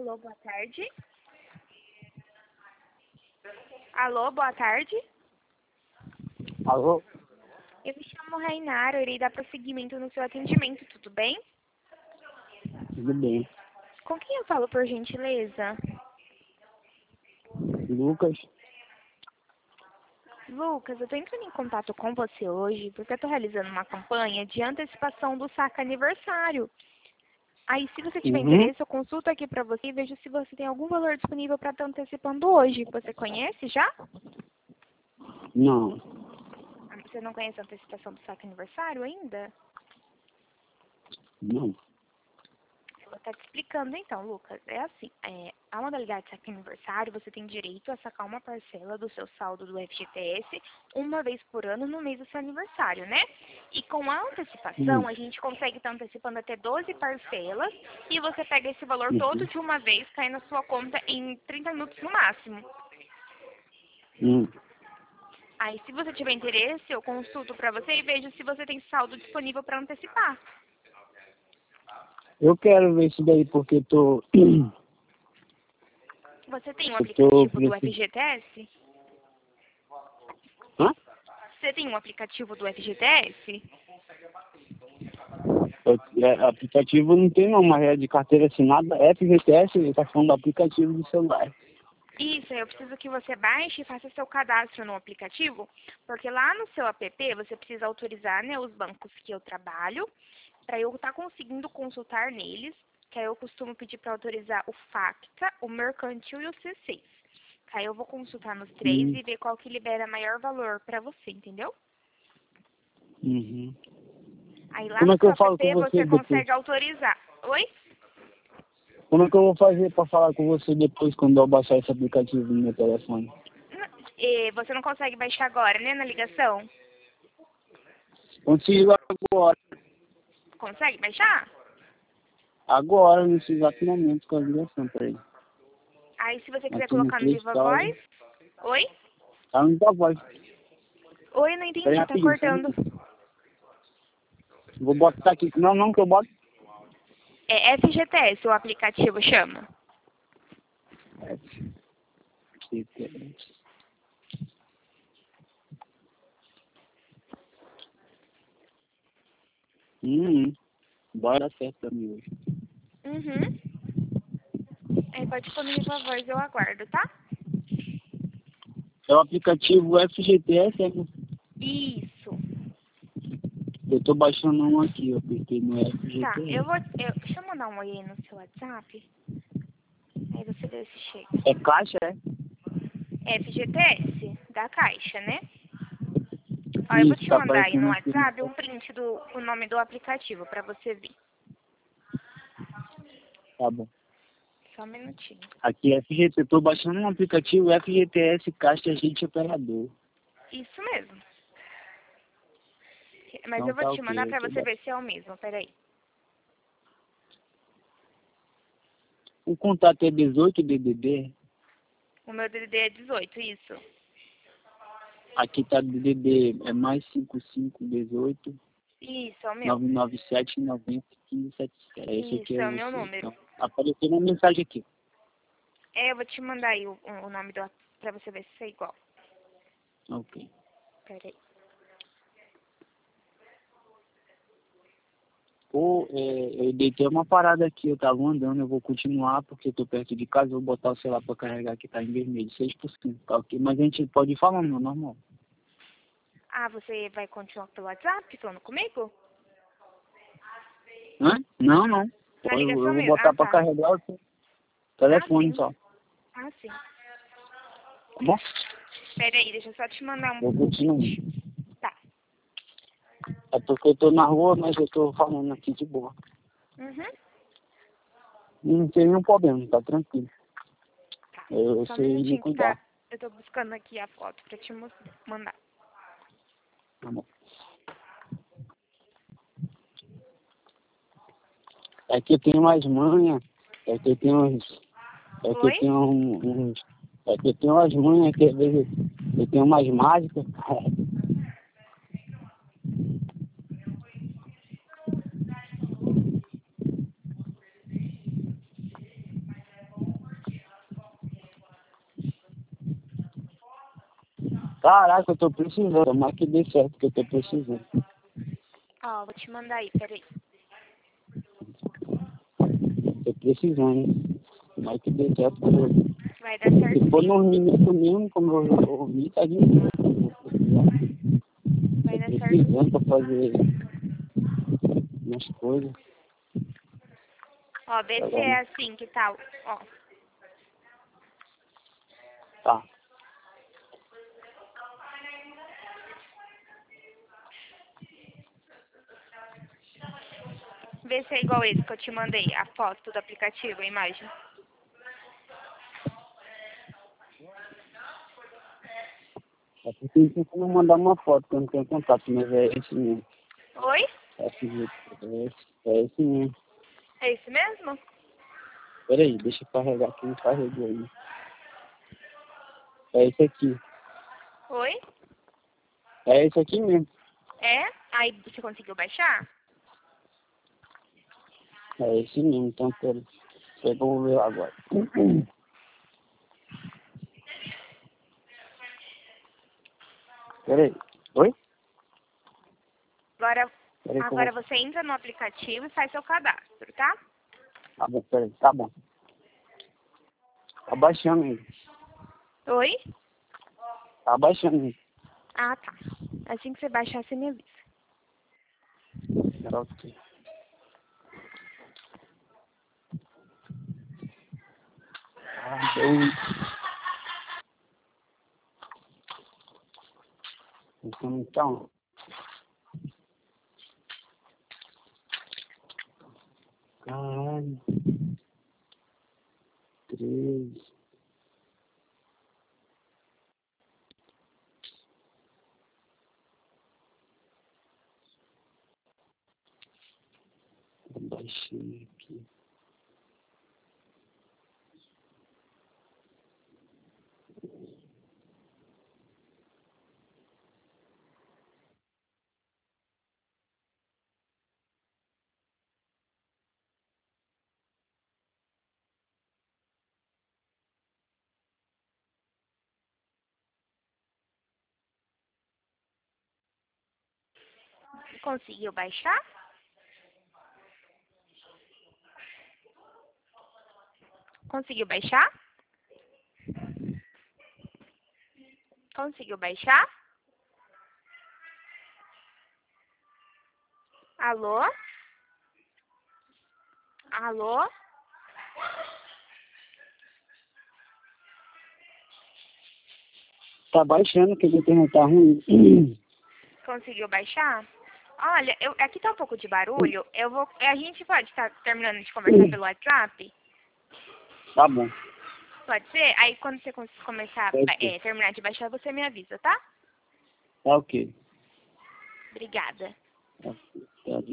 Alô, boa tarde. Alô, boa tarde. Alô? Eu me chamo Rainara, eu irei dar prosseguimento no seu atendimento, tudo bem? Tudo bem. Com quem eu falo, por gentileza? Lucas? Lucas, eu tô entrando em contato com você hoje porque eu tô realizando uma campanha de antecipação do saque aniversário. Aí, se você tiver interesse, eu consulto aqui pra você e vejo se você tem algum valor disponível pra estar antecipando hoje. Você conhece já? Não. Você não conhece a antecipação do saque aniversário ainda? Não. Vou estar te explicando então, Lucas. É assim, a modalidade de saque aniversário, você tem direito a sacar uma parcela do seu saldo do FGTS uma vez por ano no mês do seu aniversário, né? E com a antecipação, a gente consegue estar antecipando até 12 parcelas e você pega esse valor todo de uma vez, cai na sua conta em 30 minutos no máximo. Aí, se você tiver interesse, eu consulto pra você e vejo se você tem saldo disponível para antecipar. Eu quero ver isso daí porque eu tô... Você tem um aplicativo do FGTS? Hã? Você tem um aplicativo do FGTS? Aplicativo não tem não, mas é de carteira assinada, FGTS, ele tá falando do aplicativo do celular. Isso, eu preciso que você baixe e faça seu cadastro no aplicativo, porque lá no seu app você precisa autorizar, né, os bancos que eu trabalho, para eu estar conseguindo consultar neles, que aí eu costumo pedir para autorizar o FACTA, o Mercantil e o C6. Que aí eu vou consultar nos três e ver qual que libera maior valor para você, entendeu? Aí lá Como no é que seu eu falo app com você você depois? consegue autorizar. Oi? Como é que eu vou fazer pra falar com você depois quando eu baixar esse aplicativo no meu telefone? Você não consegue baixar agora, né, na ligação? Consigo agora. Consegue baixar? Agora, nesse exato momento com a ligação, peraí. Aí se você quiser Aqui no colocar no Play Viva Store. Voz. Oi? Tá no Viva Voz. Oi, não Peraí entendi, tá rapidinho, só um cortando. minutinho. Vou botar aqui. Não, que eu boto. É FGTS, o aplicativo chama. FGTS. Bora dar certo pra mim hoje. Pode pôr no Viva Voz, eu aguardo, tá? É o aplicativo FGTS, Isso. Eu tô baixando um aqui, eu apertei no Tá, FGTS. deixa eu mandar um oi aí no seu WhatsApp. Aí você vê se chega. É caixa, é? FGTS, da Caixa, né? Ó, eu vou Isso, te tá mandar aí no aparecendo aqui. WhatsApp um print do o nome do aplicativo pra você ver. Tá bom. Só um minutinho. Aqui, FGTS, eu tô baixando um aplicativo FGTS Caixa Agente Operador. Isso mesmo. Mas Então eu vou tá te ok, mandar eu pra tô você ver baixando. se é o mesmo, peraí. O contato é 18 DDD. O meu DDD é 18, isso. Aqui tá DDD, é mais 5518 Isso, é o meu. 997 90 1577. Esse aqui Isso, é é o meu você. número. Então, apareceu uma mensagem aqui. Eu vou te mandar aí o nome pra você ver se é igual. Ok. Peraí. Pô, eu deitei uma parada aqui, eu tava andando, eu vou continuar porque eu tô perto de casa, eu vou botar o celular pra carregar que tá em vermelho, 6%, tá ok? Mas a gente pode ir falando, meu normal. Ah, você vai continuar pelo WhatsApp falando comigo? Hã? Não. Na Eu ligação vou mesmo? botar Ah, pra tá. carregar o Ah, telefone sim. só, Ah, sim. tá bom? Peraí, deixa eu só te mandar Vou um continuar. print. Tá. É porque eu tô na rua, mas eu tô falando aqui de boa. Não tem nenhum problema, tá tranquilo. Tá. Eu Só um sei me minutinho que cuidar. tá. Eu tô buscando aqui a foto pra te mandar. Tá bom. É que eu tenho mais manha, é que eu tenho uns. É que eu Oi? tenho É que eu tenho umas manhas que às vezes eu tenho umas mágicas. Caraca, eu tô precisando. Tomara que dê certo, que eu tô precisando. Ó, vou te mandar aí, peraí. Tô precisando, hein? Tomara que dê certo. Vai dar certo Se for sim. nos minutos mesmo, como eu ouvi, tá de boa. Vai Tô dar certo precisando sim. pra fazer umas coisas. Ó, vê Tá se é bom. assim que tal. Ó, Tá. vê se é igual esse que eu te mandei, a foto do aplicativo, a imagem. É porque tem como mandar uma foto, que eu não tenho contato, mas é esse mesmo. Oi? É esse mesmo. É esse mesmo? Peraí, deixa eu carregar aqui, não carregou aí. É esse aqui. Oi? É esse aqui mesmo. É? Aí você conseguiu baixar? É esse mesmo, então peraí. Eu vou ver agora. Peraí. Oi? Agora, Peraí que eu agora vou... você entra no aplicativo e faz seu cadastro, tá? Tá bom, peraí. Tá bom. Tá baixando ainda. Oi? Tá baixando ainda. Ah, tá. Assim que você baixar, você me avisa. Ok. Ah, então, caralho, 13. Baixei aqui. Conseguiu baixar? Conseguiu baixar? Conseguiu baixar? Alô? Alô? Tá baixando, que a internet tá ruim. Conseguiu baixar? Olha, aqui tá um pouco de barulho. A gente pode estar terminando de conversar pelo WhatsApp? Tá bom. Pode ser? Aí quando você começar, Pode ser. terminar de baixar, você me avisa, tá? Tá ok. Obrigada. Tá, tá